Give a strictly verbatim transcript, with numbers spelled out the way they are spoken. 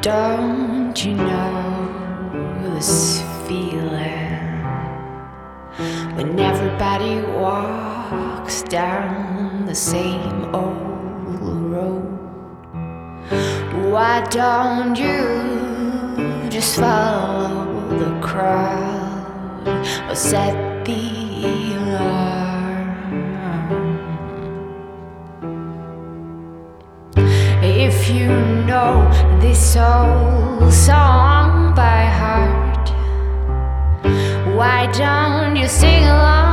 Don't you know this feeling when everybody walks down the same old road? Why don't you just follow the crowd or set the alarm? If you know this old song by heart, why don't you sing along?